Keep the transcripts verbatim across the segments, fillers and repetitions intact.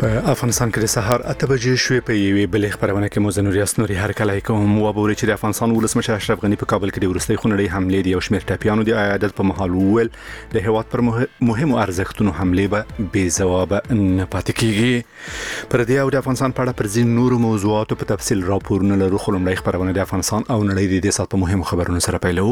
په افغانستان کې د سهار اته بجې شوې په یوې بلې خبرونه کې موزنوري اسنوري هر کله کوم وابوري چې د افغانستان ولسمشر اشرف غنی په کابل کې د ورستۍ خونړۍ حمله دی او شمیر ټاپیانو د عیادت په محل ول د هواد پر مهمو ارزښتونو حمله به بې ځواب نه پاتې کیږي پر دې او د افغانستان په اړه پر ځین نورو موضوعاتو په تفصیل راپورونه لرو خو لومړی خبرونه د افغانستان او نړۍ د دې سات په مهمو خبرونو سره پیلو.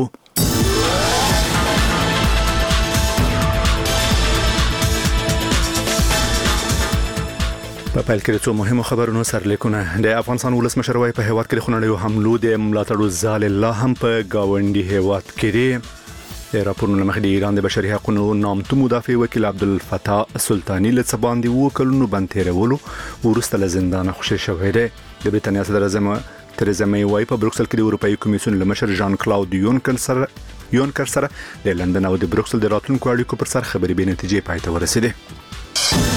په پیل کې څو مهمو خبرونو سرلیکونه د افغانستان ولسمشر وايي په هیواد کې د خونړیو حملو د ملاتړو ځال الله هم په گاونډي هیواد کې دی. د راپورونو مخې د ایران د بشري حقوقو نامتو مدافع وکیل عبدالفتاح سلطانی له څه باندې وو کلونو باندې تیرولو وروسته له زندان خوشی شوی دی. د بریتانیا صدر اعظم تریزا می وايي په بروکسل کې د اروپאי کمیسیون له مشر ژان کلاود یونکر سره یونکر سره د لندن او د بروکسل د راتلونکو اړیکو پر سر خبرې به نتیجې پای ته ورسېدې.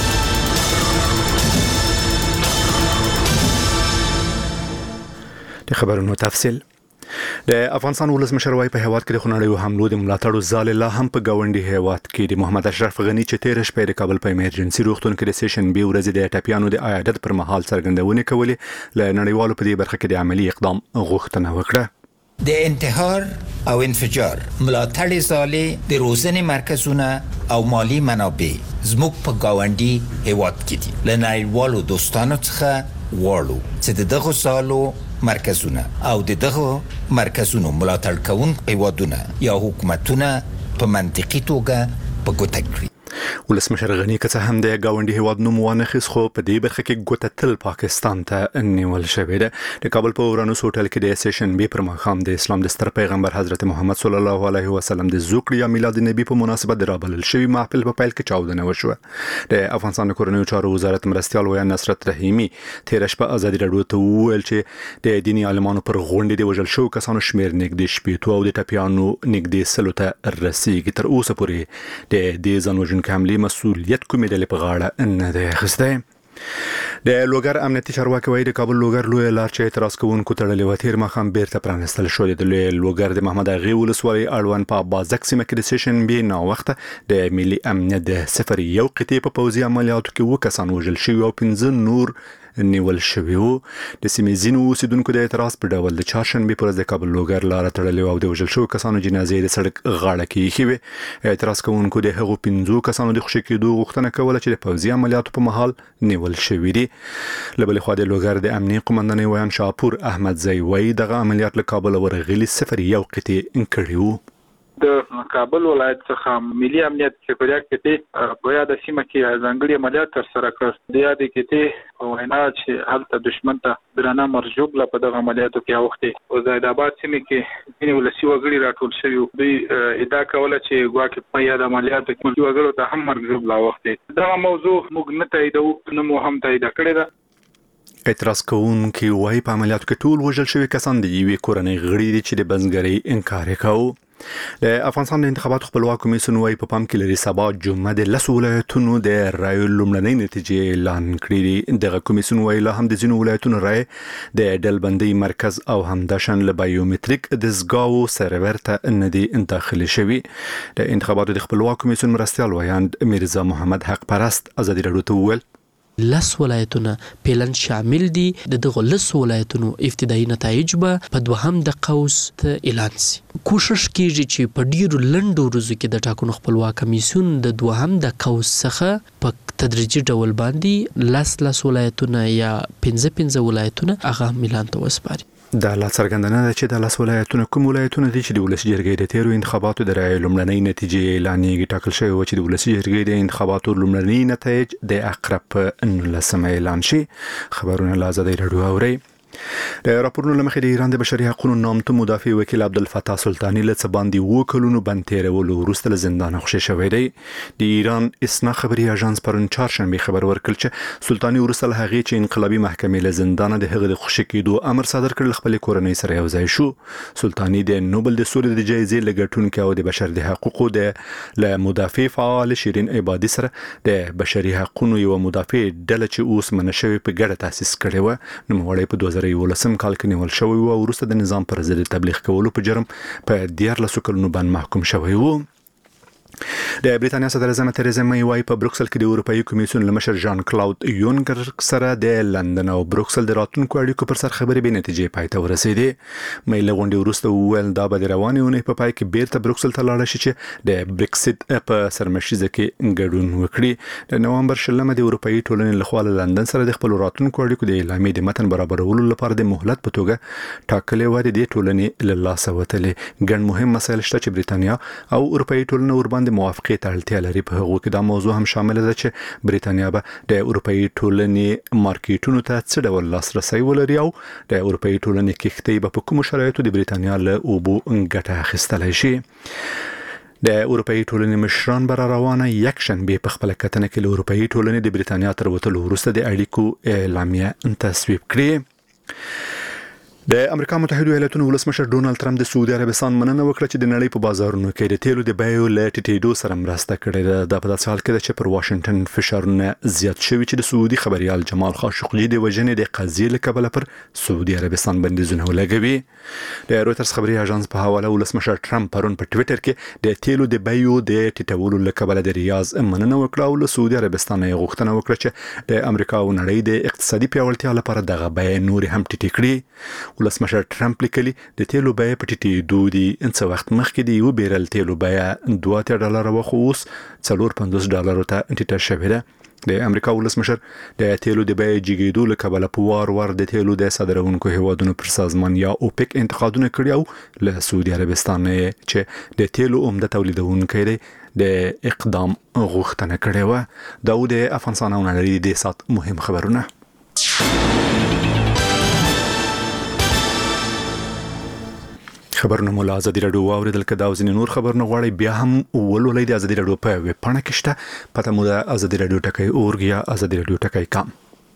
د خبرونو تفصیل د افغانستان ولسمشر وايي په هیواد کې د خونړیو حملو د ملاتړو ځال الله هم په گاونډي هیواد کې د محمد اشرف غنی چې تیر شپه د کابل په ایمرجنسي روغتون کې د سیشن بي ورځ د ټاپیانو د عیادت پر مهال څرګندونې کولې له نړیوالو په دې برخه کې د عملی اقدام غوښتنه وکړه. د انتحار او انفجار ملاتړ ځالې د روزنې مرکزونه او مالی منابع زموږ په گاونډي هیواد کې دي. له نړیوالو دوستانو څخه غواړو چې د دغو ځالو مرکزونه او د دغه مرکزونو ملاتړ کوونکي هیوادونه یا حکومتونه په منطقي توګه په ګوته کړي. ولسمشر غنی که څه هم د گاونډي هیواد نوم وانخیست خو په دې برخه کې ګوته تل پاکستان ته نیول شوې ده. د کابل په ورانوس هوټل کې د سیشن بي پر مخام د اسلام د ستر پیغمبر حضرت محمد صلی الله علیه وسلم د زوکړې یا میلاد نبی په مناسبت درابلل شوی محفل په پیل کې چاودنه وشوه. د افغانستان کورنیو چارو وزارت مرستيال ویا نصرت رحیمی تیر شپه ازادي راډیو ته وویل چې د دینی عالمانو پر غونډې د وژل شو کسانو شمیر نږدې شپېتو او د ټاپیانو نږدې سلو ته رسیدي. تر اوسه پورې د دې ځانوژونکو حملې مسؤلیت کومې ډلې په غاړه نه دی اخیستی. د لوګر امنیتي چارواکي وايي د کابل لوګر لوی لار چې اعتراض کوونکو تړلې و تیر مخام بیرته پرانستل شو. د لوګر د محمد اغي ولسوالۍ اړوند په بازک سیمه کې د سیشن بي نو وخت د ملي امنیت د صفر یو قطعه په پوځي عملیاتو کې وکسان وژل شوی او پنځه نور نیول شوی وو. د سیمې ځینو اوسیدونکو د اعتراض په ډول د چهارشنبه پر ورځ د کابل لوګر لار تړلې او د وژل شوی کسانو جنازې د سړک غاړه کې ایښې. اعتراض کوونکو د هغو پنځو کسانو د خوشي کېدو غوښتنه کوله چې د پوځي عملیاتو په محل نیول شوی دي. لبل خو د لوګر د امنیي قومندان ویان شاپور احمد زئی وايي دغه عملیات له کابل ورغلي صفر یو قطعه انکړیو. د کابل ولایت څخه ملي امنیت چې په یاد کې په یاد سیمه کې ځانګړي عملیات تر سره کړ. د یاد کې وینا چې هلته دشمن ته درانه مرجوب لا په دغه عملیاتو کې اوخته او زید آباد سیمه کې ځینې ولسی وګړي راټول شوی دوی ادعا کوله چې ګواکې په یاد عملیاتو کې وګړو ته هم مرجوب لا اوخته. دا موضوع موږ نه تاییدو نو مو هم تایید کړی ده. اعتراض کوونکي وايي په عملیاتو کې ټول وژل شوی کسان د یوې کورنۍ غړي دي چې د بنځګرۍ انکار وکاو. د افغانستان د انتخاباتو خپلواک کمیسیون وايي په پام کې لري سبا جمعه د لس ولایتونو د رایو لومړنۍ نتیجې اعلان کړي. دغه کمیسیون وايي لا هم د ځینو ولایتونو رای د ډلبندۍ مرکز او همداشان له بایومټریک دستګاو سرور ته نه دي داخلي شوی. د انتخاباتو د خپلواک کمیسیون مرستيال ویاند میرزا محمد حق پرست ازادي راډیو ته وویل لس ولایتونه پلان شامل دي. د دغه لس ولایتونو ابتدایي نتایج به په دوهم د قوس ته اعلان شي. کوشش کیږي چې په ډیرو لنډو ورځو کې د ټاکنو خپلواک کمیسیون د دوهم د قوس څخه په تدریجي ډول باندې لس لس ولایتونه یا پنځه پنځه ولایتونه هغه اعلان ته وسپاري. دا لا څرګندونه ده چې د لاس ولایتونو کوم ولایتونه دي چې د ولسی جرګې د تیرو انتخاباتو د رای لومړنۍ نتیجې اعلانېږي. ټاکل شوی و چې د ولسی جرګې د انتخاباتو لومړنۍ نتایج د اقرب په نولسمه اعلان شي. خبرونه له ازادي راډیو اوري. د راپورونو لمخې د ایران د بشري حقوقو نامتو مدافع وکیل عبدالفتاح سلطانی له څه باندې وو کلونو باندې تیرولو وروسته له زندان خوشی شوی دی. د ایران اسنا خبري اژانس پرون چهارشنبه خبر ورکړ چې سلطانی وروسته له هغې چې انقلابي محکمې له زندان د هغه د خوشی کېدو امر صادر کړ خپل کورنۍ سره یو ځای شو. سلطانی د نوبل د سولې د جایزې لګټونکو او د بشر د حقوقو د له مدافع فعال شیرین عبادی سره د بشري حقوقو یو مدافع ډله چې اوس منشوي په ګډه تاسیس کړي و نو وړي په دوه زره یولسم کال کې نیول شوی و او وروسته د نظام پر ضد تبلیغ کولو په جرم په دیارلسو کلونو باندې محکوم شوی و. د بریتانیا صدر اعظم تریزا مې وايي په بروکسل کې د اروپאי کمیسیون لمشر جان کلاود یونکر سره د لندن او بروکسل د راتلونکو اړیکو پر سر خبرې به نتیجې پای ته ورسېدې. مې له غونډې وروسته وویل دا به د روانې اونۍ په پای کې بیرته بروکسل ته لاړ شي چې د بریکسټ په سرمشیزه کې ګډون وکړي. د نوامبر شلمه د اروپאי ټولنې لخوا له لندن سره د خپل راتلونکو اړیکو د اعلامیې د متن برابرولو لپاره د مهلت په توګه ټاکلې و. د ټولنې له لاسه وتلې ګڼ مهم مسایل شته چې بریتانیا او اروپאי ټولنه ورباندې موافقه ته اړتیا لري. په هغه کې دا موضوع هم شامل ده چې بریتانیا به د اروپאי ټولنې مارکیټونو ته څه ډول لاسرسي ولري او د اروپאי ټولنې کښتۍ به په کوم شرایطو د بریتانیا له اوبو ګټه اخیستلای شي. د اروپאי ټولنې مشران بر روانه یک شنبه په خپل کتنه کې له اروپאי ټولنې د بریتانیا تر وتلو وروسته د اړیکو اعلامیه تصویب کړې. د امریکا متحده ایالاتونو ولسمشر ډونالد ټرمپ د سعودي عربستان مننه وکړه چې د نړۍ په بازارونو کې د تیلو د بیو له ټیټېدو سره مرسته کړې ده. د په داسې حال کې چې پر واشنگټن فشارونه زیات شوي چې د سعودي خبريال جمال خاشقجي د وژنې د قضیې له کبله پر سعودي عربستان بندیزونه ولګوي. د رويټرز خبري اژانس په حواله ولسمشر ټرمپ پرون په ټوئیټر کې د تیلو د بیو د ټیټولو له کبله د ریاض مننه وکړه او له سعودي عربستان یې غوښتنه وکړه چې د امریکا او نړۍ د اقتصادي پیاوړتیا لپاره دغه بیه نور هم ټیټ کړي. ولسمشر ټرمپ لیکلي د تیلو بیه په ټیټېدو دي. ان څه وخت مخکې د یو بیرل تیلو بیه دوه ډالر و خو اوس څلور پنځوس ډالر ته ټیټه شوې ده. د امریکا ولسمشر د تیلو د بیې جګېدو له کبله په وار وار د تیلو د صادرونکو هیوادونو پر سازمان یا اوپک انتقادونه کړي او له سعودي عربستان چې د تیلو عمده تولیدونکو دی د اقدام غوښتنه کړې و. دا د افغانستان او نړۍ د سات مهم خبرونه. خبرونه مو له ازادي راډیو واوریدل. که دا ځینې نور خبرونه غواړئ بیا هم ولولئ د ازادي راډیو په ویب پاڼه کې شته. پته مو د ازادي راډیو ټکی اورګ یا ازادي راډیو ټکی کام.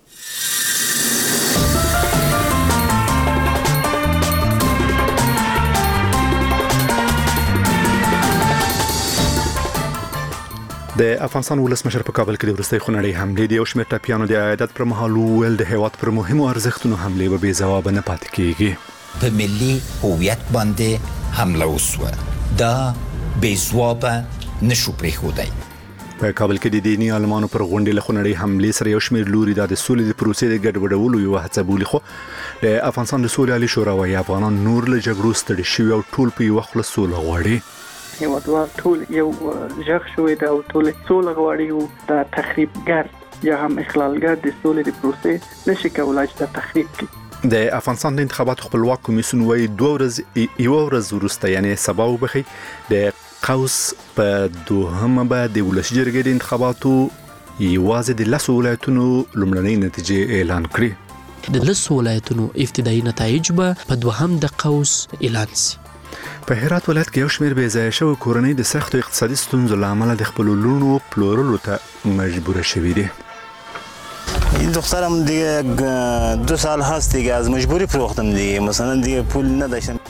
د افغانستان ولسمشر په کابل کې د وروستۍ خونړۍ حملې د یو شمېر ټاپیانو د عیادت پر مهال ویل د هیواد پر مهمو ارزښتونو حملې به بې ځوابه نه پاتې کیږي. په ملي هویت باندې حمله وسوه. دا بې ځوابه نشو پرېښودی. په کابل کې د دیني عالمانو پر غونډې له خونړۍ حملې سره یو شمېر لوري د سولې د پروسې د ګډوډولو یو هڅه بولي. خو د افغانستان د سولې عالي شورا وايي افغانان نور له جګړو ستړي شوي او ټول په یو خپل سوله غواړي. هیوادوال ټول یو ژغ شوی دا او ټول سوله غواړي او دا تخریبګر یا هم اخلالګر د سولې د پروسې نشي کولای چې دا تخریب کړي. د افغانستان د انتخاباتو خپلواک کمیسیون وايي دوه ورځې یو ورځ وروسته یعنی سبا وبخي د قوس په دوهمه به د ولسي جرګې د انتخاباتو یوازې د لسو ولایتونو لومړنۍ نتیجې اعلان کړې. د لسو ولایتونو ابتدایي نتایج به په دوهم د قوس اعلان شي. په هرات ولایت کې یو شمېر بې ځایه شوي کورنۍ د سختو اقتصادي ستونزو له امله د خپلو لوڼو پلورلو ته مجبوره شوي دي. این دخترم دیگه دو سال هست دیگه از مجبوری فروختم دیگه، مثلا دیگه پول نداشتم.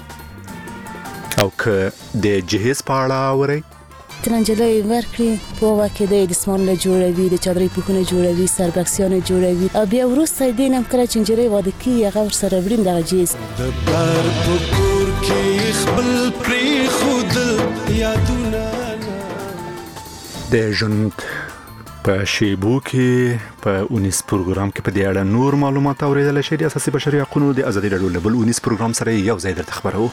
او که د جهیز په اړه اورئ ترنجلای ورکړي په واکه د دسمان له جوړوي د چادرې پوښونه جوړوي سربکسیان جوړوي او بیا وروسته دینم کله چې نجلې واده کی هغه ور سره وړم د جهیز د بار په کور کې خپل پری خود یادونه د ژوند په شیبو کې په اونیس پروګرام کې په دې اړه نور معلومات اوریدل شي. د اساسي بشري حقوقو د ازادي راډیو له بل اونیس پروګرام سره یو ځای درته خبرو.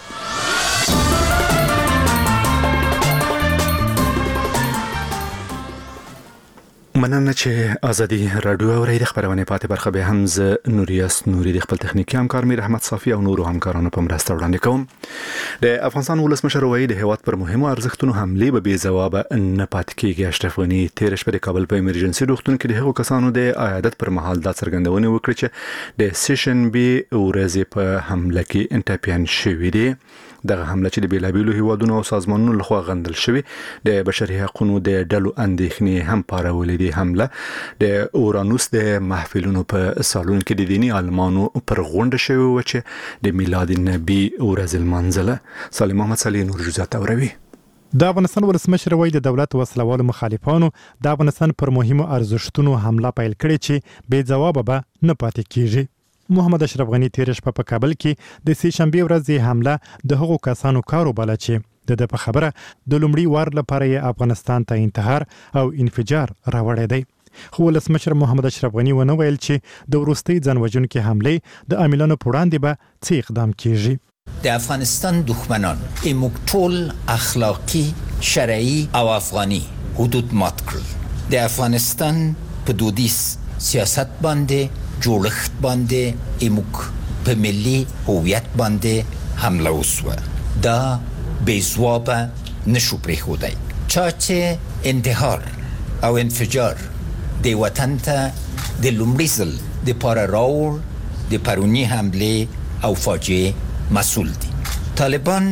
مننه چې ازادي راډیو اورئ. د خبرونه پاتې برخه به هم ز نوریاس نوري د خپل تخنیکی همکار میر احمد صافي او نورو همکارانو په مرسته وړاندې کوم. د افغانستان ولسمشر وایي د هیواد پر مهمو ارزښتونو حملې به بې ځوابه نه پاتې کیږي. اشرف غني تیر شپه د کابل په ایمرجنسي روغتون کې د هغو کسانو د عیادت پر مهال دا څرګندونه وکړه چې د سیشن بي ورځې په حمله کې انټاپیان شوي دي. دغه حمله چې د بیلابیلو هیوادونو او سازمانونو لخوا غندل شوی د بشري حقوقو د ډلو اندېښنې هم پارولې دي. حمله د اورانوس د محفلونو په سالون کې د دینی عالمانو پر غونډه شوی و چې د میلاد النبی ورځ المنزله. سالم محمد صلی نور جزات اوروي. د افغانستان ولسمشر وایي د دولت وسلوالو مخالفانو د افغانستان پر مهمو ارزښتونو حمله پیل کړې چې بې ځوابه به نه پاتې کیږي. محمد اشرف غنی تیر شپه په کابل کې د سه شنبه ورځې حمله د هغو کسانو کارو بل چې د د په خبره د لومړي وار لپاره یې افغانستان ته انتحار او انفجار راوړی دی. خو ولسمشر محمد اشرف غني ونه ویل چې د وروستۍ ځانوژونکې حملې د عاملانو په وړاندې به څه اقدام کیږي. د افغانستان دښمنان ایموږ ټول اخلاقی، شرعي او افغاني حدود مات کړل. د افغانستان په دودیز سیاست باندې جوړښت باندې ایموږ په ملي هویت باندې حمله وسوه. دا بې ځوابه نشو پرېښودی. چا چې انتحار او انفجار د وطن ته د لومړي ځل دپاره راوړ، د پروني حملې او فاجعې مسؤل دي. طالبان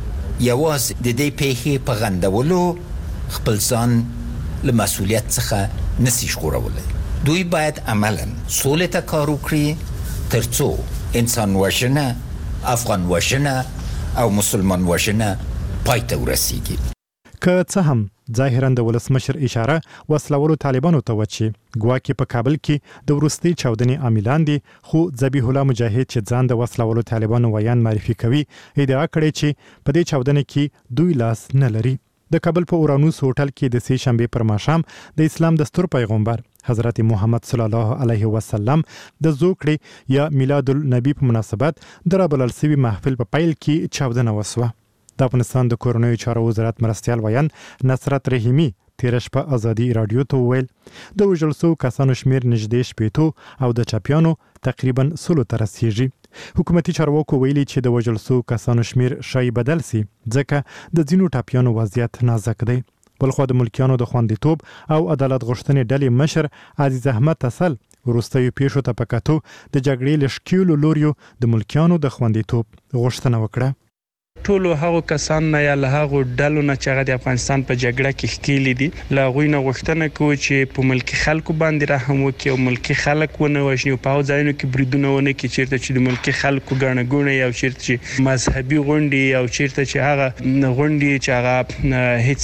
یوازې د دې پیښې په غندولو خپل ځان له مسؤلیت څخه نسي ژغورلی. دوی باید عملا سولې ته کار وکړي تر څو انسان وژنه، افغان وژنه او مسلمان وژنه پای ته ورسیږي. که څه هم ظاهرا د ولسمشر اشاره وسلوالو طالبانو ته و چې ګواکې په کابل کې د وروستۍ چاودنې عاملان دي، خو ذبیح الله مجاهد چې ځان د وسلوالو طالبانو ویان معرفي کوي ادعا کړې چې په دې چاودنې کې دوی لاس نه لري. د کابل په اورانوس هوټل کې د سې شنبې پر ماښام د اسلام دستور پیغمبر حضرت محمد صلی الله علیه وسلم د زوکړې یا میلاد النبی په مناسبت د رابلل سوي محفل په پیل کې چاودنه وسوه. د افغانستان د کورنیو چارو وزارت مرستیال ویان نصرت رحیمی تیره شپه ازادي راډیو ته وویل د وژل شوو کسانو شمیر نږدې شپېتو او د چاپیانو تقریبا سلو ته رسیږي. حکومتي چارواکو ویلي چې د وژل شوو کسانو شمیر شاید بدل سي ځکه د ځینو ټاپیانو وضعیت نازک دی. بلخوا د ملکیانو د خوندیتوب او عدالت غوښتنې ډلې مشر عزیز احمد تسل وروستیو پیښو ته په کتو د جګړې له ښکېلو لوریو د ملکیانو د خوندیتوب غوښتنه وکړه. ټولو هغو کسان نه یا له هغو ډلو نه چې هغه د افغانستان په جګړه کې ښکېلي دي له هغوی نه غوښتنه کوو چې په ملکي خلکو باندې رحم وکړي او ملکي خلک ونه وژني او په هغو ځایونو کې بریدونه ونه کړي چیرته چې د ملکي خلکو ګڼه ګوڼې او چیرته چې مذهبي غونډې او چیرته چې هغه غونډې چې هغه هیڅ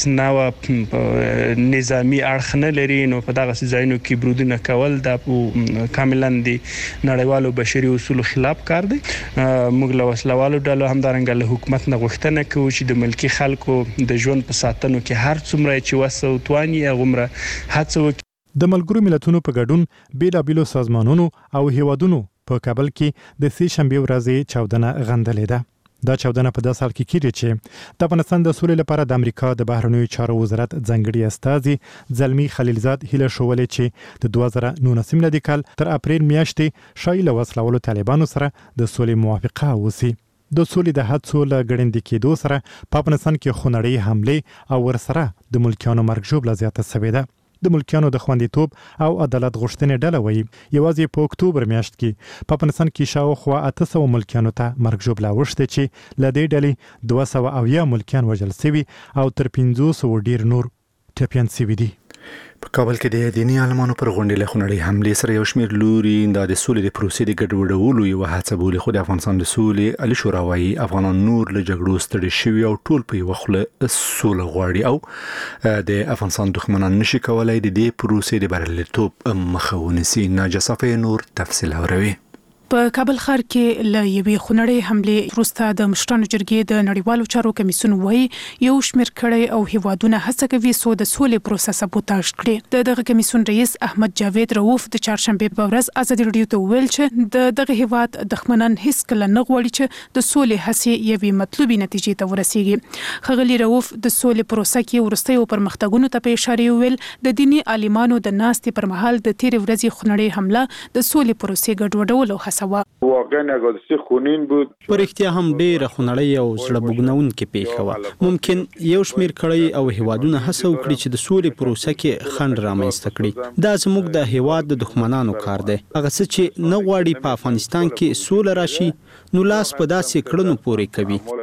نوع نظامي اړخ نه لري نو په دغسې ځایونو کې بریدونه کول دا کاملا د نړیوالو بشري اصولو خلاف کار دی. موږ له وسلوالو ډلو همدارنګه له حکومت نه غوښتنه کوو چې د ملکي خلکو د ژوند په ساتنو کې هر څومره چې وس او تواني هغومره هڅه وکړي. د ملګرو ملتونو په ګډون بیلابیلو سازمانونو او هیوادونو په کابل کې د سې شنبې ورځې چاودنه غندلې ده. دا چاودنه په داسې حال کې کیږي چې د افغانستان د سولې لپاره د امریکا د بهرنیو چارو وزارت ځانګړي استازي زلمی خلیلزاد هیله شولې چې د دوه زره نولسم میلادي کال تر اپریل میاشتې شاید له وسلوالو طالبانو سره د سولې موافقه وشي. د سولې د هڅو له ګړندې کېدو سره په افغانستان کې خونړۍ حملې او ورسره د ملکیانو مرګ ژوبله زیاته شوې ده. د ملکیانو د خوندیتوب او عدالت غوښتنې ډله وایي یوازې په اکتوبر میاشت کې په افغانستان کې شاوخوا اته سوه ملکیانو ته مرګ ژوبله اوښتې چې له دې ډلې دوه سوه اویا ملکیان وژل شوي او تر پنځو سوو ډېر نور ټپیان شوي دي. په کابل کې د دیني عالمانو پر غونډې له خونړۍ حملې سره یو شمېر لوري د سولې د پروسې د ګډوډولو یوه هڅه بولي، خو د افغانستان د سولې علي شورا وایي افغانان نور له جګړو ستړي شوي او ټول په یوه خوله سوله غواړي او د افغانستان دښمنان نشي کولی د دې پروسې د بریالیتوب مخه ونیسي. ناجیه صفی نور تفصیل اوري. په کابل ښار کې له یوې خونړۍ حملې وروسته د مشرانو جرګې د نړیوالو چارو کمیسیون وایي یو شمېر کړۍ او هیوادونه هڅه کوي څو د سولې پروسه سبوتاژ کړي. د دغه کمیسیون رئیس احمد جاوید رؤوف د چهارشنبې په ورځ ازادي راډیو ته وویل چې د دغه هیواد دښمنان هیڅکله نه غواړي چې د سولې هڅې یوې مطلوبې نتیجې ته ورسیږي. ښاغلي رؤوف د سولې پروسه کې وروستیو پرمختګونو ته په اشاره وویل د دیني عالمانو د ناستې پر مهال د تېرې ورځې خونړۍ حمله د سولې پروسې ګډوډولو واقعا حادثه خونین بود. پر اختیا هم ډېره خونړۍ او زړه بوږنونکې پیښه وه. ممکن یو شمېر کړۍ او هیوادونه هڅه وکړي چې د سولې پروسه کې خنډ رامنځته کړي. دا زموږ د هیواد د دښمنانو کار دی. هغه څه چې نه غواړي په افغانستان کې سوله راشي نو لاس په داسې کړنو پورې کوي.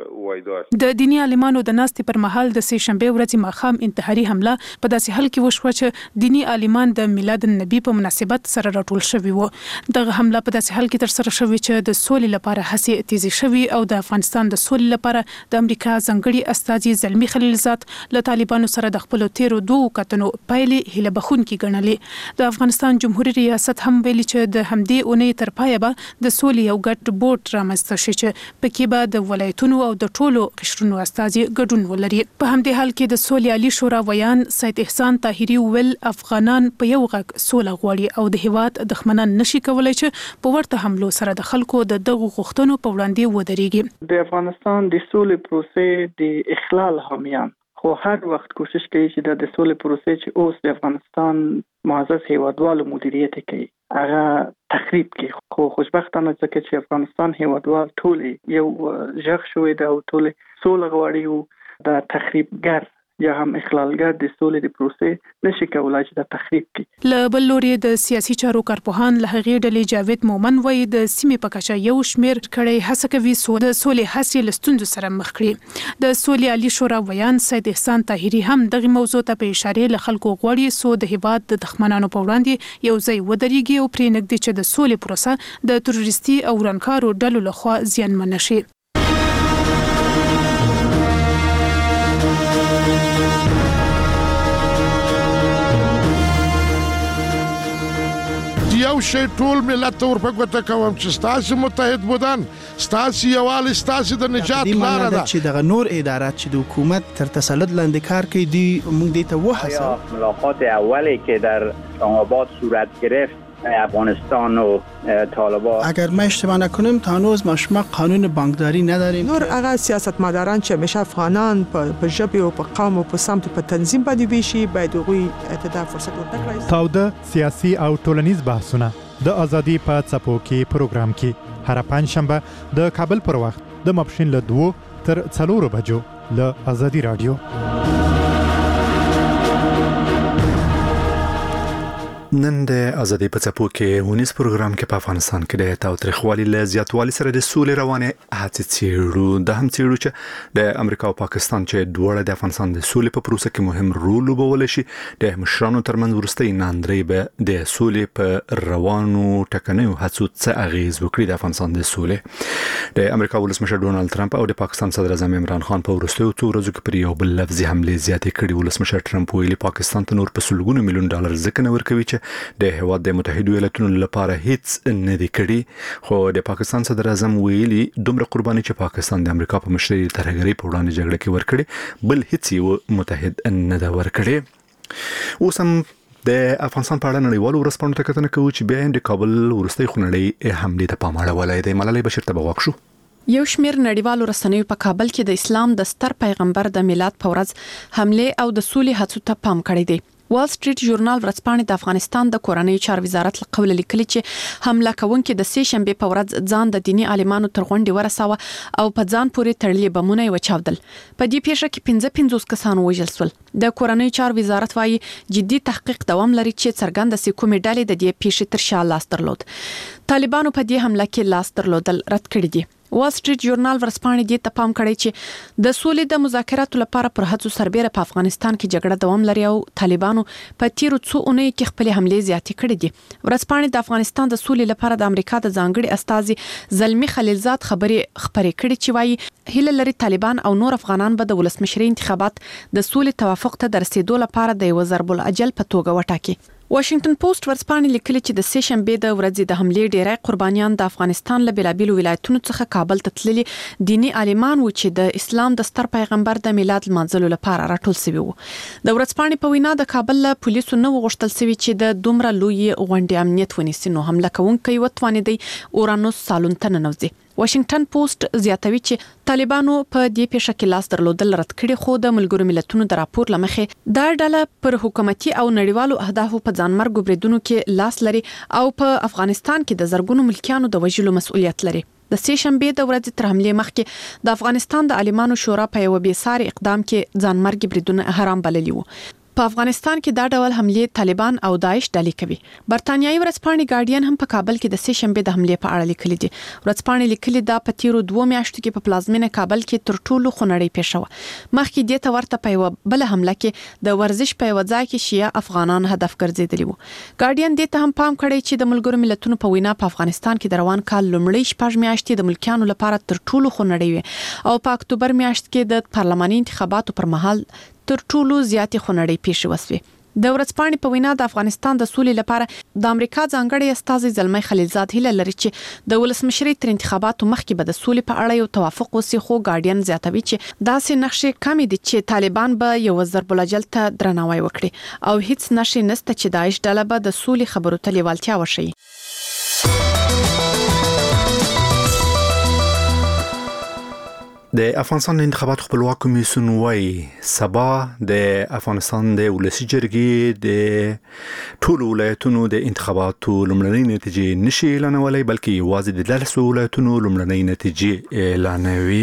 د دیني عالمانو د ناستې پر مهال د سې شنبې ورځې ماښام انتحاري حمله په داسې حال کې وشوه چې دیني عالمان د میلاد النبی په مناسبت سره راټول شوي وو. دغه حمله په داسې حال کې ترسره شوې چې د سولې لپاره هڅې تیزې شوي او د افغانستان د سولې لپاره د امریکا ځانګړي استازي زلمی خلیلزاد له طالبانو سره د خپلو تیرو دوو کتنو پایلې هیله بخونکې ګڼلې. د افغانستان جمهوریت ریاست هم ویلي چې د همدې اونۍ تر پایه به د سولې یو ګډ بورډ رامنځته شي چې پکې به د ولایتونو او د ټولو ټولو قشرونو استازي ګډون ولري. په همدې حال کې د سولې عالی شورا ویان سید احسان طاهری ویل افغانان په یو غږ سوله غواړي او د هیواد دښمنان نشي کولای چې په ورته حملو سره د خلکو د دغو غوښتنو په وړاندې ودرېږي. د افغانستان د سولې پروسې د اخلال حامیان خو هر وخت کوشش کوي چې د سولې پروسې چې اوس د افغانستان معزز هیوادوالو مدیریت کوي هغه تخریب کوي. خو خوشبختانه ځکه چې افغانستان هیوادوال ټول یو ژغ شوی دی او ټول سوله غواړي او د تخریبګر یا هم اخلالګر د سولې د پروسې نشي کولای چې د تخریب کړي. له بل لوري د سیاسي چارو کارپوهان له هغې ډلې جاوید مومن وایي د سیمې په کچه یو شمېر کړی هڅه کوي د سولې هڅې له ستونزو سره مخ کړي. د سولې عالی شورا ویان سید احسان طاهری هم دغه موضوع ته په اشاره له خلکو غواړي سو د هیواد د دښمنانو په وړاندې یو ځای ودرېږي او پرې نږدې چې د سولې پروسه د تروریستي او ورانکارو ډلو لخوا زیانمن شي. یو شی ټول ملت ته ورپګوته کوم چې ستاسو متحد بودن ستاسو یووالی ستاسو د نجات لاره ده چې دغه نور ادارات چې د حکومت تر تسلط لاندې کار کوي دی موږ دې ته وهڅوو. ملاقات اولی که در اسلام‌آباد صورت گرفت افغانستان و طالبان اگر ما اشتباه نکنیم تا هنوز ما قانون بانکداری نداریم. نور هغه سیاستمداران چې همیشه افغانان په ژبه او په قوم او په سمت په تنظیم باندې ویشي باید هغوی ته فرصت ورکړي. تاوده سیاسي او ټولنیز بحثونه د ازادي په څپو کې پروګرام کې هر پنځشنبه د کابل پر وخت د ماپښین له دوه تر څلورو بجو له ازادي رادیو. نن د ازادي په څپو کې ونیس پروګرام کې په افغانستان کې د تاوتریخوالي له زیاتوالي سره د سولې روانه هڅې څیړو. د هم څیړو چې د امریکا او پاکستان چې دواړه د افغانستان د سولې په پروسه کې مهم رول لوبولی شي د مشرانو ترمنځ وروستۍ ناندرۍ به د سولې په روانو ټکنیو هڅو څه اغیز وکړي د افغانستان د سولې. د امریکا ولسمشر ډونالد ټرمپ او د پاکستان صدر اعظم عمران خان په وروستیو څو ورځو کې پر یو بل لفظي حملې زیاتې کړي. ولسمشر ټرمپ ویلي پاکستان ته نور په سلګونو میلیون ډالر ځکه نه ورکوي چې د هیواد د متحده ایالاتونو لپاره هیڅ نه دی کړی. خو د پاکستان صدر اعظم ویلي دومره قرباني چې پاکستان د امریکا په مشرۍ ترهګرۍ په وړاندې جګړه کې ورکړي بل هیڅ یو متحد نه دا ورکړي. اوس هم د افغانستان په اړه نړیوالو ورځپاڼو ته کتنه کوي چې بیا د کابل وروستۍ خونړۍ حملې ته پام اړولی دی. ملالۍ بشیر ته به واک شو. یو شمیر نړیوالو رسنیو په کابل کې د اسلام د ستر پیغمبر د میلاد په ورځ حمله او د سولې هڅو ته پام کړی دی. وال سټریټ ژورنال ورځپاڼې د افغانستان د کورنۍ چارو وزارت له قوله لیکلي چې حمله کوونکي د سې شنبه په ورځ ځان د دینی عالمانو تر غونډې ورساوه او په ځان پورې تړلې بمونه وچاودل. په دې پیښه کې پنځه پنځوس کسان وژل شول. د کورنۍ چارو وزارت وايي جدي تحقیق دوام لري چې څرګنده سي کومې ډلې د دې پیښې تر شا لاس درلود. طالبانو په دې حمله کې لاس درلودل رد کړی دي. وال سټریټ ژورنال ورځپاڼې دې ته پام کړی چې د سولې د مذاکراتو لپاره پر هڅو سربېره په افغانستان کې جګړه دوام لري او طالبانو په تیرو څو اونیو کې خپل حملې زیاتې کړې دي. ورځپاڼې د افغانستان د سولې لپاره د امریکا د ځانګړي استازي زلمی خلیلزاد خبرې خبرې کړې چې وايي هیله لري طالبان او نور افغانان به د ولسمشرۍ انتخابات د سولې توافق ته د رسیدو لپاره د یو ضرب الاجل په توګه وټاکي. واشنگټن پوسټ ورځپاڼې لیکلي چې د سې شنبه د ورځې د حملې ډیری قربانیان د افغانستان له بیلابیلو ولایتونو څخه کابل ته تللي دینی عالمان و چې د اسلام د ستر پیغمبر د میلاد لمانځلو لپاره راټول شوي وو. د ورځپاڼې په وینا د کابل له پولیسو نو غوښتل شوی چې د دومره لوی غونډې امنیت ونیسي نو حمله کوونکي وتوانېدي اورانوس سالون ته ننوځي. واشنگټن پوسټ زیاتوي چې طالبانو په دې پیښه کې لاس درلودل رد کړي خو د ملګرو ملتونو د راپور لمخې دا ډله پر حکومتي او نړیوالو اهدافو په ځانمرګ بریدونو کې لاس لري او په افغانستان کې د زرګونو ملکیانو د وژلو مسؤلیت لري. د سې شنبه د ورځې تر حملې مخکې د افغانستان د عالمانو شورا په یو بېساري اقدام کې ځانمرګ بریدونه حرام بللي وو. په افغانستان کې دا ډول حملې طالبان او داعش ډلې کوي. برتانیایي ورځپاڼې ګارډین هم په کابل کې د سې شنبه د حملې په اړه لیکلي دي. ورځپاڼې لیکلي دا په تیرو دوه میاشتو کې په پلازمینه کابل کې تر ټولو خونړۍ پیښه وه. مخکې دې ته ورته په یو بل حمله کې د ورزش په یو ځای کې شیعه افغانان هدف ګرځېدلي وو. ګارډین دې ته هم پام کړی چې د ملګرو ملتونو په وینا په افغانستان کې د روان کال لومړۍ شپږ میاشتې د ملکیانو لپاره تر ټولو خونړۍ وي او په اکتوبر میاشت کې د پارلماني انتخاباتو پر مهال تر ټولو زیاتې خونړۍ پیښې وسوې. د ورځپاڼې په وینا د افغانستان د سولې لپاره د امریکا ځانګړي استازي زلمي خلیلزاد هیله لري چې د ولسمشرۍ تر انتخاباتو مخکې به د سولې په اړه یو توافق وسی، خو ګارډین زیاتوي چې داسې نقشې کمې دي چې طالبان به یو ضرب الاجل ته درناوی وکړي او هیڅ نشي نسته چې داعش ډله به د سولې خبرو ته لیوالتیا وشي. د افغانستان انتخابات خپلواک کمیسیون وايي سبا د افغانستان د ولسی جرګې د ټولو ولایتونو د انتخاباتو لومړنۍ نتیجې نشي اعلانولای، بلکې یوازې د دلسو ولایتونو لومړنۍ نتیجې اعلانوي.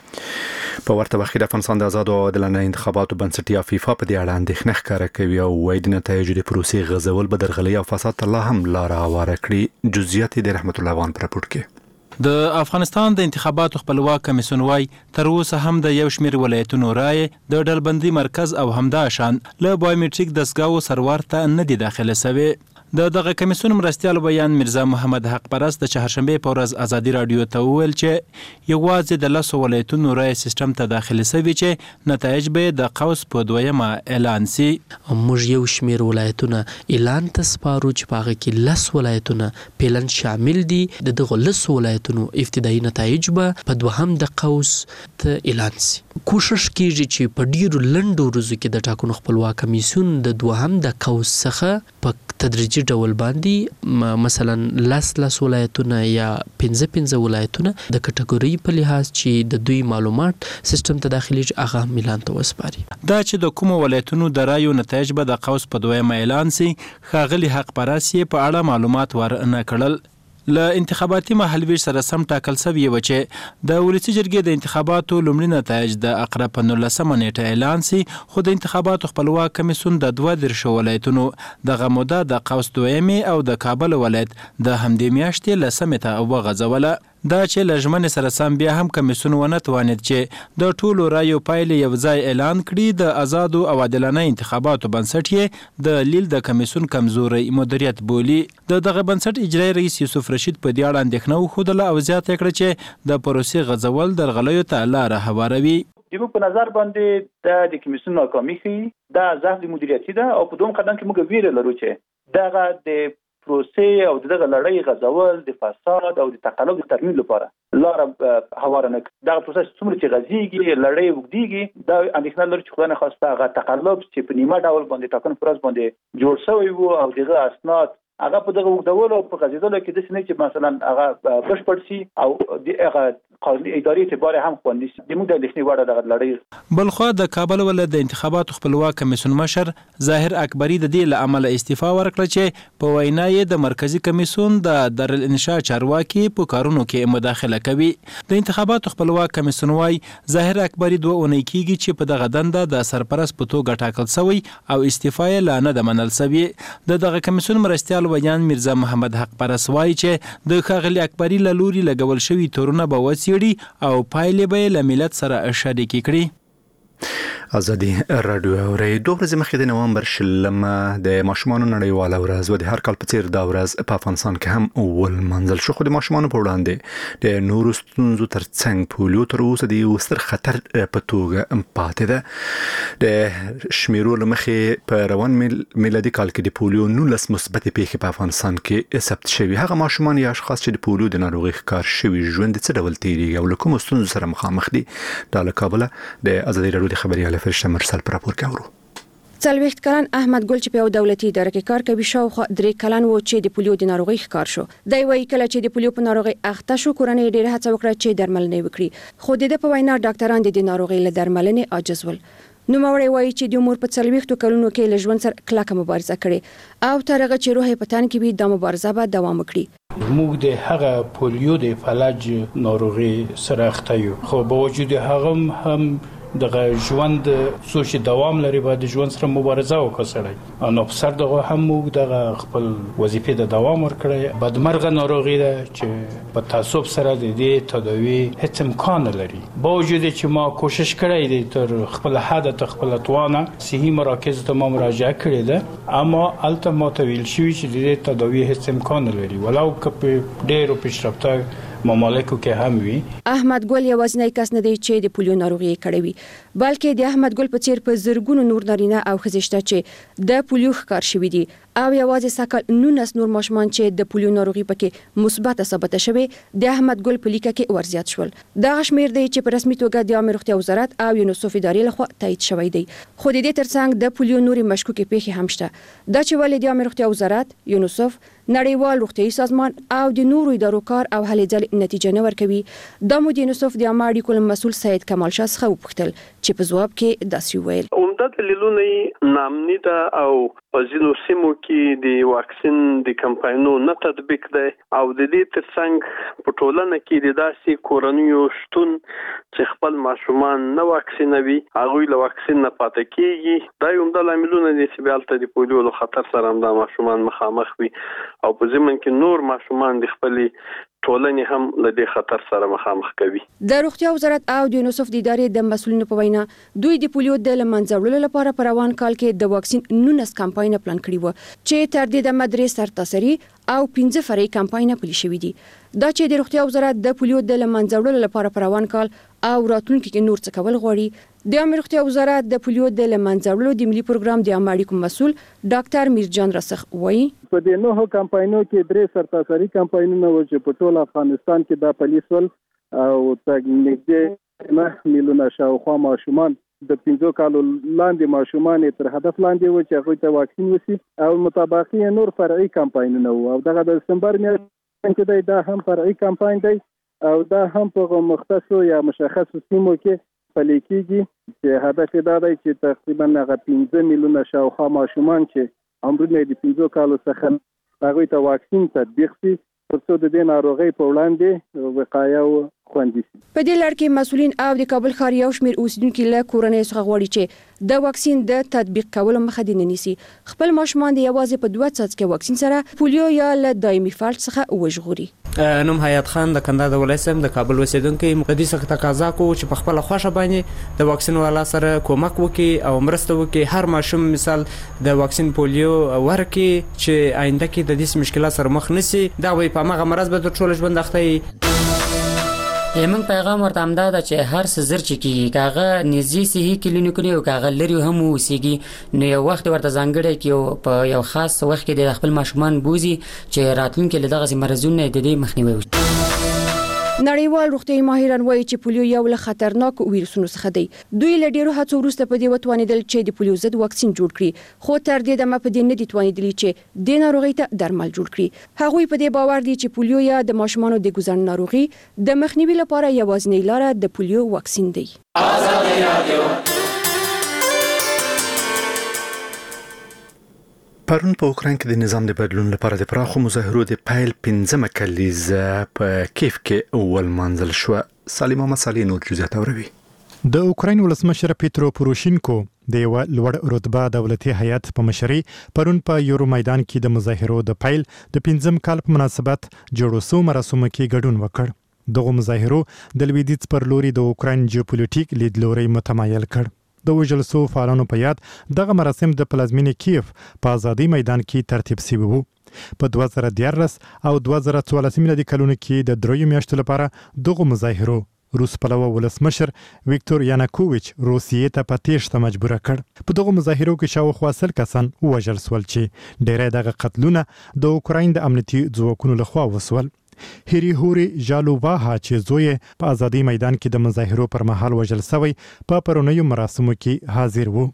په ورته وخت کې د افغانستان د آزاد او عادلانه انتخاباتو بنسټي فیفا په دې اړه اندېښنه ښکاره کوي او وايي د نتایجو د پروسې غځول به درغلي او فساد ته لا هم لار هواره کړي. جزئیات د رحمت الله وان پر راپور کې. د افغانستان د انتخاباتو خپلواک کمیسیون وايي تر اوسه هم د یو شمېر ولایتونو رایې د ډلبندي مرکز او همداشان له بایومټریک دستګاو سرور ته نه دي داخله شوي. د دغه کمیسیون مرستیال بیان مرزا محمد حق پرست د چهارشنبه په ورځ ازادي رادیو ته وویل چې یوازې د لسو ولایتونو رای سیستم ته داخله شوي چې نتایج به د قوس په دویمه اعلان سي. موږ یو شمېر ولایتونه اعلان ته سپارو چې په هغه کې لس ولایتونه پلان شامل دي. د دغه لسو ولایتونو ابتدایي نتایج به په دوهم د قوس ته اعلان سي. کوشش کیږي چې په ډیرو لنډو ورځو کې د ټاکنو خپلواک کمیسیون د دوهم د قوس څخه په تدریجي ډول باندې مثلا لاس لاس ولایتونه یا پنځه پنځه ولایتونه د کټګوري په لحاظ چې د دوی معلومات سیستم ته داخلي هغه ملان ته وسپاري. دا چې د کوم ولایتونو د رایو نتایج به د قوس په دویمه اعلان سي، ښاغلي حق پراسي په اړه معلومات ورنه کړل. له انتخاباتي محلوي سره سم ټاکل شوی و چې د ولسی جرګې د انتخاباتو لومړي نتایج د اقرب په نولسمه نیټه اعلان سي، خو د انتخاباتو خپلواک کمیسیون د دوه دیرشو ولایتونو دغه موده د قوس دویمې او د کابل ولایت د همدې میاشتې لسمه ته وغځوله. دا چې لژمن سره سم بیا هم کمیسیون ونه توانید چې د ټولو رایو پایلې یو ځای اعلان کړي. د آزاد او عادلانه انتخاباتو بنسټ یې د لیل د کمیسیون کمزوري مدیریت بولی. د دغه بنسټ اجرایی رئیس یوسف رشید په دې اړه اندېښنه وښودله او زیاته کړه چې د پروسې غځول درغلیو ته لاره هواروي. زموږ په نظر باندې د کمیسیون ناکامي ښیي دا ضعف مدیریتي ده او په دوم قدم کې موږ ویره لرو چې دغه د پروسې او دغه لړۍ غځول د فساد او د تقلب د ترمیم لپاره لاره هواره نه کړي. دغه پروسه څومره چې غځېږي لړۍ اوږدېږي دا اندېښنه لري چې خدای نخواسته هغه تقلب چې په نیمه ډول باندې ټاکنو په ورځ باندې جوړ شوی و او دغه اسناد هغه په دغه اوږدولو او په غځېدلو کې داسې نه چې مثلا هغه بشپړ شي او د هغه قانوني اداري اعتبار هم خوندي شي. زموږ د اندېښنې وړ دغه لړۍ. بلخوا د کابل ولایت د انتخاباتو خپلواک کمیسیون مشر ظاهر اکبري د دې له امله استعفا ورکړه چې په وینا یې د مرکزی کمیسیون د دارالانشاء چارواکي په کارونو کې مداخله کوي. د انتخاباتو خپلواک کمیسیون وايي ظاهر اکبري دوه اونۍ کېږي چې په دغه دنده د سرپرست په توګه ټاکل شوی او استعفا یې لا نه ده منل شوې. د دغه کمیسیون مرستیال بیان مرزا محمد حق پرس وايي چې د ښاغلي اکبري له لوري لګول شوي تورونه به وڅېړي او پایلې به له ملت سره شریک کړي. ازادي رادیو اوري دوه ورځې مخکې د نوامبر شلمه د ماشومانو نړیواله ورځ و د هر کال په څیر دا ورځ په افغانستان کې هم ولمنځل شو، خو د ماشومانو په وړاندې د نورو ستونزو ترڅنګ پولیو تر اوسه د یو ستر خطر په توګه پاتې ده. د شمیرو له مخې په روان میلادي کال کې د پولیو نولس مثبتې پیښې په افغانستان کې ثبت شوي. هغه ماشومان یا اشخاص چې د پولیو د ناروغۍ ښکار شوي ژوند څه ډول تیریږي او له کومو ستونزو سره مخامخ دي، دا له کابله د ازادي رادیو د خبري فرشته مرسل پر راپور کوي. څلوېښت کلن احمد ګل چې په یو دولتي اداره کې کار کوي شاوخوا درې کلن و چې د پولیو د ناروغۍ ښکار شو. دی وايي کله چې د پولیو په ناروغۍ اخته شو کورنۍ ډېره هڅه وکړه چې درملنه وکړي، خو د دې په وینا ډاکټران د دې ناروغۍ له درملنې عاجز ول. نوموړی وايي چې د عمر په څلوېښتو کلونو کې له ژوند سره کلکه مبارزه کړې او تر هغه چې روح یې په تن کې وي دا مبارزه به دوام وکړي. موږ د هغه پولیو د فلج ناروغي سره اخته یو، خو با وجود هغه هم دغه ژوند سوچ دوام لري، باید ژوند سره مبارزه وکړي. نو په سر دغه هم موږ دغه خپل وظیفې د دوام ورکړي. بدمرغه ناروغي ده چې په تعصب سره د دې تداوی هیڅ امکان لري. با وجود چې ما کوشش کړی دی تر خپل حد ته خپل توانه صحي مراکز ته ما مراجعه کړې ده، اما الته ما ته ویل شوی چې د دې تداوی هیڅ امکان لري ولو که په ډېرو پیشرفته ممالکو کې هم وي. احمد ګل یوازینی کس نه دی چې د پولیو ناروغي کړې وي، بلکې د احمد ګل په څیر په زرګونو نور نارینه او ښځې شته چې د پولیو ښکار شوي دي او یوازې سکل نونس نور ماشومان چې د پولیو ناروغي پکې مثبت ثابته شوی د احمد ګل په لیکه کې ورزیات شول. دا شمیر دی چې په رسمي توګه د عامه روغتیا وزارت او یونیسف ادارې لخوا تایید شوی دی. خو د دې ترڅنګ د پولیو نوري مشکوکې پیښې هم شته. دا چې ولې د عامه روغتیا وزارت، یونیسف، نړیوال روغتیايي سازمان او د نورو ادارو کار او هلې ځلې نتیجه نه ورکوي. دا مو د یونیسف د عامه اړیکو مسؤل سید کمال شاه څخه وپوښتل چې په ځواب کې داسې ویل: عمده دلیلونه نامني ده او په ځینو سیمو کې د واکسین د کمپاینونو نه تطبیق ده او د دې ترڅنګ په ټولنه کې د داسې کورنیو شتون چې خپل ماشومان نه واکسینوي هغوی له واکسین نه پاتې کیږي. دا عمده لاملونه دي چې بیالته د پولیو له خطر سره هم دا ماشومان مخامخ وي او په ضمن کې نور ماشومان د خپلې ټولنې هم له دې خطر سره مخامخ کوي. د روغتیا وزارت او د یونیسف د ادارې د مسؤلینو په وینا دوی د پولیو د لمنځه وړلو لپاره په روان کال کې د واکسین نونس کمپاین پلان کړی و چې تر دې د مدرسې سرتاسري او پنځه فرعي کمپاین پلي شوې دي. دا چې د روغتیا وزارت د پولیو د لمنځه وړلو لپاره په روان کال او راتلونکي کې نور څه کول غواړي. د عامه روغتیا وزارت د پولیو د لمنځه وړلو د ملي پروګرام د عامه اړیکو مسؤل ډاکټر میرجان رسخ وایي: په دې نوو کمپاینونو کې درې سرتاسري کمپاینونه و چې په ټول افغانستان کې دا پلي شول او تګنیږي نه میلیونه شاوخوا ماشومان د پنځو کالو لاندې ماشومان تر هدف لاندې و چې هغوی ته واکسین وشي او مطابقي نور فرعي کمپاینونه و او دغه د دسمبر میاشت کې دی دا هم فرعي کمپاین دی او دا هم په مختصو یا مشخصو سیمو کې پلي کېږي چې هدف یې دا دی چې تقریبا هغه پنځه میلیونه شاوخوا ماشومان چې عمرونه د پنځو کالو څخه هغوی ته واکسین تطبیق شي تر څو د دې ناروغۍ په وړاندې وقایه او خوندي شي. په دې لړ کې مسؤلین او د کابل ښار یو شمېر اوسیدونکي له کورنۍ څخه غواړي چې د واکسین د تطبیق کولو مخه دې نه نیسي. خپل ماشومان د یوازې په دوه څاڅکي واکسین سره پولیو یا له دایمي فلج څخه وژغوري. نوم حیات خان د کندهار د ولایت سم د کابل اوسیدونکي مقدس څخه تقاضا کوي چې په خپل خوښه باندې د واکسین والا سره کومک وکړي او مرسته وکړي. هر ماشوم مثال د واکسین پولیو ورکړي چې آینده کې د دې مشکلات سره مخ نشي. دا وایي په هغه مرز به ټول ژوند اخته یمن پیغام ورته امدا ده چې هر څه زر چې کیږي کاغه نږدې صحي کلینیکونه او کاغه لري هم وسیږي نو یو وخت ورته ځانګړی کې په یو خاص وخت کې د خپل ماشومان بوزي چې راتلونکي له دغه مرزونو د دې مخنیوي وکړي. نړیوال روغتیايي ماهران وایي چې پولیو یو له خطرناک ویروسونو څخه دی. دوی له ډیرو هڅو وروسته په دې وتوانیدل چې د پولیو ضد واکسین جوړ کړي، خو تر دې دمه په دې نه دي توانیدلي چې د ناروغۍ ته درمل جوړ کړي. هغوی په دې باور دي چې پولیو یا د ماشومانو د ګوزن ناروغي د مخنیوي لپاره یوازینی لاره د پولیو واکسین دی. آزادي رادیو پرون په اوکراین کې د نظام د بدلون لپاره د پراخو مظاهرو د پیل پنځمه کلیزه په کیف کې اول منزل شو. سالم محمد صالح نور جزئیات اوروي. د اوکراین ولسمشر پیترو پوروشینکو د یو لوړ رتبه دولتي هیئت په مشرۍ پرون په یورو میدان کې د مظاهرو د پیل د پنځم کال په مناسبت جوړو شو مراسمو کې ګډون وکړ. دغه مظاهرو د لویدیځ پر لوري د اوکراین جیوپولیټیک لیدلوري متمایل کړ. د وژل شو فعالانو په یاد دغه مراسم د پلازمینې کیف په ازادي میدان کې ترتیب شوي وو. په دوه زره دیارلس او دوه زره څوارلس میلادي کلونو کې د دریو میاشتو لپاره دغه مظاهرو روس پلوه ولسمشر ویکتور یانکوویچ روسیې ته په تیښته مجبور کړ. په دغه مظاهرو کې شاوخوا سل کسان وژل شول چې ډیری دغه قتلونه د اوکراین د امنیتي ځواکونو لخوا وسول. هری هوري جالوواها چې زوی په ازادي میدان کې د مظاهرو پر مهال وژل شوی په پرونیو مراسمو کې حاضر وو.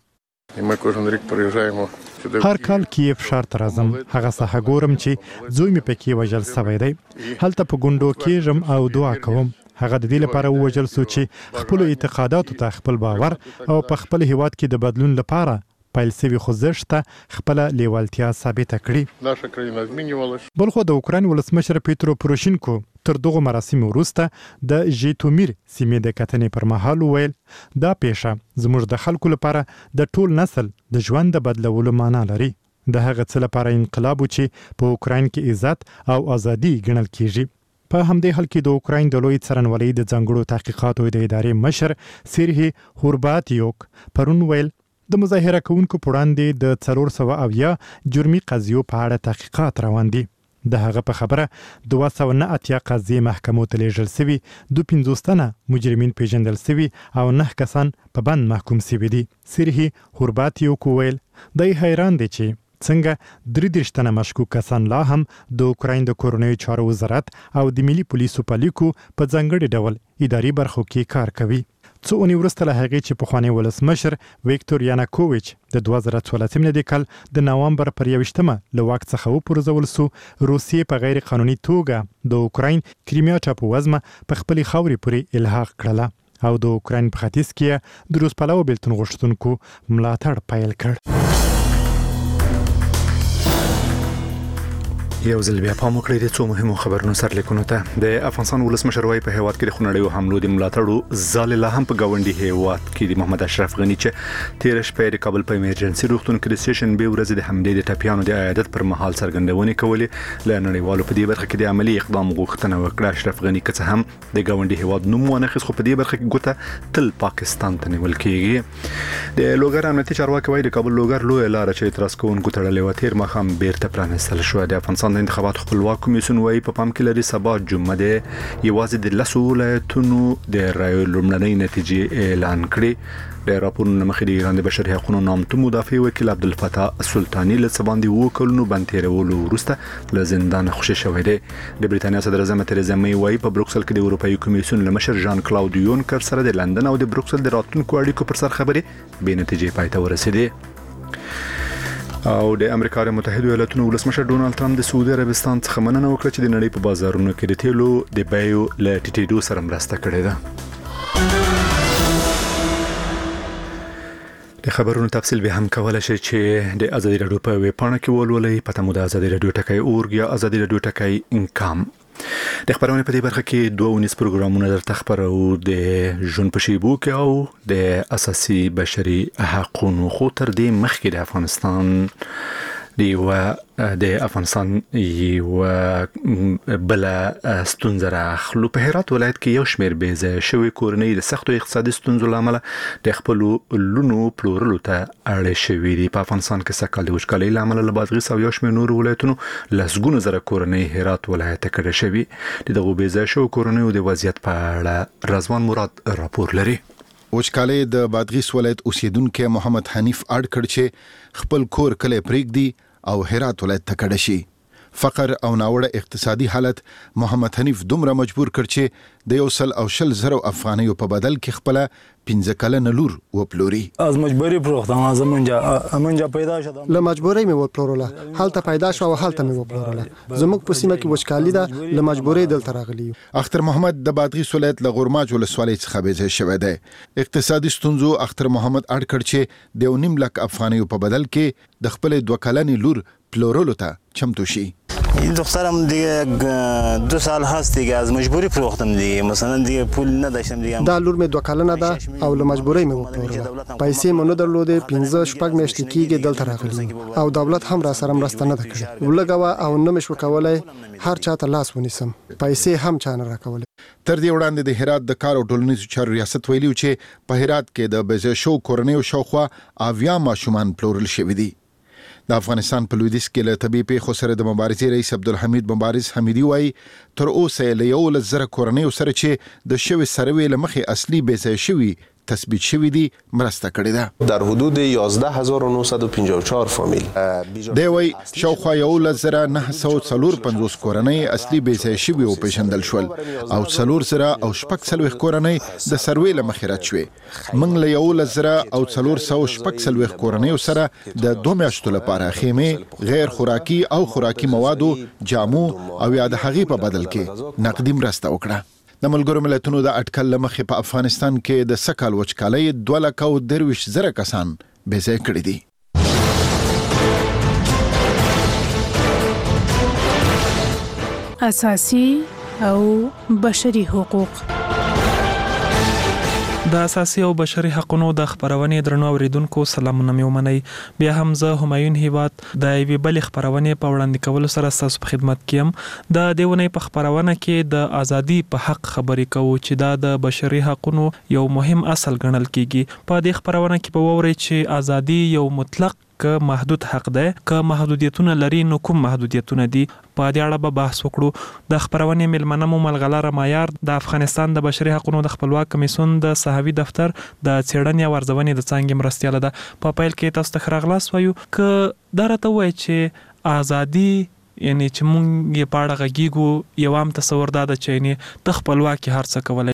هر کال کیف ښار ته راځم، هغه ساحه ګورم چې زوی مې پکې وژل شوی دی. هلته په ګوندو کېږم او دعا کوم. هغه د دې لپاره ووژل شو چې خپل اعتقاداتو ته خپل باور او په خپل هیواد کې د بدلون لپاره پیل سوي خوځښت ته خپل لیوالتیا ثابته کړي. بلخو د اوکراین ولسمشر پیترو پوروشینکو تر دغه مراسم وروسته د ژیټومیر سیمې د کتنې پر مهال ویل دا پیښه زموږ د خلکو لپاره د ټول نسل د ژوند د بدلولو معنا لري. د هغه څه لپاره انقلاب چې په اوکراین کې عزت او ازادي ګڼل کیږي. په همدې حال کې د اوکراین د لوی څارنوالۍ د ځانګړو تحقیقاتو د ادارې مشر سیرهی هورباتیوک پرون ویل د مظاهره کوونکو په وړاندې د څلور سوه اویا جرمي قضیو په اړه تحقیقات روان دي. د هغه په خبره دوه سوه نه اتیا قضیې محکمو ته لیږل سوي، دوه پنځوس تنه مجرمین پیژندل سوي او نه کسان په بند محکوم سوي دي. سیرهی هورباتیوکو ویل دی حیران دی چې څنګه درې دېرش تنه مشکوک کسان لا هم د اوکراین د کورنیو چارو وزارت او د ملي پولیسو په لیکو په ځانګړي ډول اداري برخو کې کار کوي. څو اونۍ وروسته له هغې چې پخوانی ولسمشر ویکتور یانوکوویچ د دوه زره څوارلسم د کال د نوامبر پر یوویشتمه له واک څخه وپرځول سو، روسیې په غیر قانوني توګه د اوکراین کریمیا ټاپووزمه په خپلې خاورې پورې الحاق کړله او د اوکراین په ختیځ کې د روس پلوه بېلتون غوښتونکو ملاتړ پیل کړ. یو ځل بیا پام وکړئ د څو مهمو خبرونو سرلیکونو ته. د افغانستان ولسمشر وايي په هیواد کې د خونړیو حملو د ملاتړو ځاله لا هم په گاونډي هیواد کې د محمد اشرف غنی چې تیر شپه د کابل په ایمرجنسي روغتون کې د سټیشن به ورځ د حملې د ټپیانو د عیادت پر مهال څرګندونې کولې. ل نړیوالو په دې برخه کې د عملی اقدام غوښتنه وکړه. اشرف غنی که هم د گاونډي هیواد نوم ونخص، خو په دې برخه کې ګوته تل پاکستان ته نیول کیږي. د لوګر امنیتي چارواکي وايي د کابل لوګر لوی لار چې اعتراض کوونکو تړلې و تیر مخام بیرته پرانستل شو. د افغانستان د انتخاباتو خپلواک کمیسیون وايي په پام کې لري سبا جمعه د یوازې د لسو ولایتونو د رایو لومړنۍ نتیجې اعلان کړي. د راپورونو مخې د ایران د بشري حقوقو نامتو مدافع وکیل عبدالفتاح سلطانی له سباندې وو کلونو باندې تیرولو وروسته له زندان خوشی شوی دی. د بریتانیا صدر اعظم تریزا می وايي په بروکسل کې د اروپایي کمیسیون له مشر ژان کلاود یونکر سره د لندن او د بروکسل د راتلونکو اړیکو پر سر خبرې بې نتیجې پای ته ورسېدې. او د امریکا متحده ایالاتونو ولسمشر ډونالد ترامپ د سعودي عربستان څخه مننه وکړه چې د نړۍ په بازارونو کې د تیلو د بیو له ټیټېدو سره مرسته کړې ده. د خبرونو تفصیل به هم کولای شي چې د ازادي رادیو په ویب پاڼه کې ولولئ. پته مو د ازادي رادیو ټکای اورګ یا ازادي رادیو ټکای انکام. د خبرونې په دې برخه کې دوه ونیس پروګرامونه درته خبرو د ژوند په شیبو کې او د اساسي بشري حقوقو خو تر دې مخکې د افغانستان دیو د افغانستان یو بل ستونزه راخلو. په هرات ولایت کې یو شمېر بیزه شوی کورنۍ د سختو اقتصادي ستونزو لامل د خپل لونو پلورلو ته اړ شوی دي. په افغانستان کې سکهال د وچکالۍ لامل له بادغیس او یو شمېر نور ولایتونو لسګونه زره کورنۍ هرات ولایت ته کډه شوی. دغه بیزه شو کورنۍ د وضعیت په اړه رضوان مراد راپور لري. وچکالۍ د بادغیس ولایت اوسیدونکو محمد حنیف اړ کړ چې خپل کور کله پریږدي او هرات ولایت ته کډه شي. فقر او ناوړه اقتصادي حالت محمد حنیف دومره مجبور کړ چې د یو سل او شل زرو افغانیو په بدل کې خپل پنځه کلنه لور وپلوري. از مجبوری پروختم از منجا منجا پیدا شدم له مجبورۍ مې وپلورله، حالته پیدا شو او حالته مې وپلورله. زموږ په سیمه کې وچکالي ده، له مجبورۍ دلته راغلی. اختر محمد د بادغیس ولایت له غورماج ولسوالۍ څخه بیځای شوی دی. اقتصادي ستونزو اختر محمد اړ کړ چې د یو نیم لک افغانیو په بدل کې د خپل دوه کلنې لور پلورلو ته چمتو شي. این دخترم دیگه دو سال هست دیگه از مجبوری فروختم دیگه، مثلا دیگه پول نداشتم دیگه. دا لور مې دوه کلنه ده او له مجبورۍ مې وپلورله. پیسې مې نه درلودې، پنځه شپږ میاشتې کېږي دلته راغلی او دولت هم را سره مرسته نه ده کړې. ولګوه او نه مې شو کولی هر چا ته لاس ونیسم، پیسې هم چا نه راکولې. تر دې وړاندې د هرات د کار او ټولنیزو چارو ریاست ویلي چې په هرات کې د بیزه شو کورنیو شاوخوا اویا ماشومان پلورل شوي دي. د افغانستان په لویدیځ کې له طبي پیښو سره د مبارزې رئیس عبدالحمید مبارز حمیدي وايي تر اوسه له یو لس زره کورنیو سره چې د شوي سروې له مخې اصلي بیځای شوي تثبیت شوی دي مرسته کړې ده. در حدود یازده هزار و نهصد و پنجاه و چهار فامیل دی وايي شاوخوا یو لس زره نه سوه څلور پنځوس کورنۍ اصلي بیځای شوي وپېژندل شول او څلور زره او شپږ څلوېښت کورنۍ د سروې له مخې رد شوې. موږ له یو لس زره او څلور سوه شپږ څلوېښت کورنیو سره د دوه میاشتو لپاره خیمې، غیر خوراکي او خوراکي موادو، جامو او یا د هغې په بدل کې نقدي مرسته وکړه. د ملګرو ملتونو د اټکل له مخې په افغانستان کې د سکهال وچکالۍ دوه لکه او درویشت زره کسان بېځای کړي دي. اساسي او بشري حقوق. د اساسي او بشري حقوقو د خبرونې درنو اوریدونکو سلامونه مې ومنئ. بیا هم زه همایون هیواد د یوې بلې خبرونې په وړاندې کولو سره ستاسو په خدمت کې یم. د دې ونې په خبرونه کې د ازادي په حق خبرې کوو چې دا د بشري حقوقو یو مهم اصل ګڼل کیږي. په دې خبرونه کې به وورئ چې ازادي یو مطلق ک محدود حق دی ک محدودیتونه لري نو کوم محدودیتونه دي په دې اړه به بحث وکړو د خبرونې ملمنه مو ملغلره معیار د افغانستان د بشري حقوقو د خپلواک کمیسیون د صحوي دفتر د څېړنې او ارزونې د څانګې مرستیاله ده په پیل کې تاسو ته خراغلاس وایو ک دا راته وایي چې ازادي یعنی چې مونږ یې پاړه غږیږو یو عام تصور دا د چینه ته خپلواکي هر څه کولای